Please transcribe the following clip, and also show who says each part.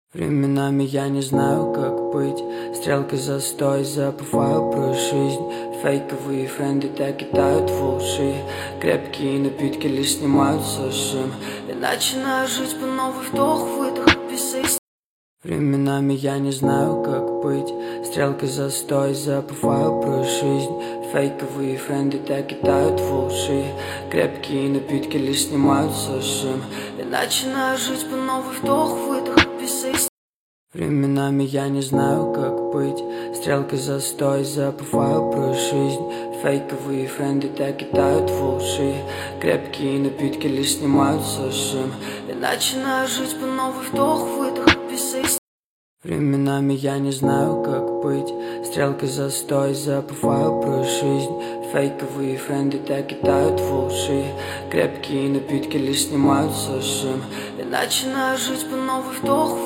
Speaker 1: Временами я не знаю, как быть. Стрелка застой, забываю про жизнь. Фейковые френды так и тают в лжи. Крепкие напитки лишь снимают зажим. Я начинаю жить по новой, вдох-выдох, без истины. Временами я не знаю, как быть. Стрелка застой, забываю про жизнь. Фейковые френды так и тают в лжи. Крепкие напитки лишь снимают зажим. Я начинаю жить по новой, вдох-выдох, без истины. Временами я не знаю, как быть. Стрелка застой, забываю про жизнь. Фейковые френды так и тают в лжи. Крепкие напитки лишь снимают зажим. Я начинаю жить по новой, вдох-выдох, без истины. Временами я не знаю, как быть. Стрелка застой, забываю про жизнь. Фейковые френды так и тают в лжи. Крепкие напитки лишь снимают зажим. Я начинаю жить по новой, вдох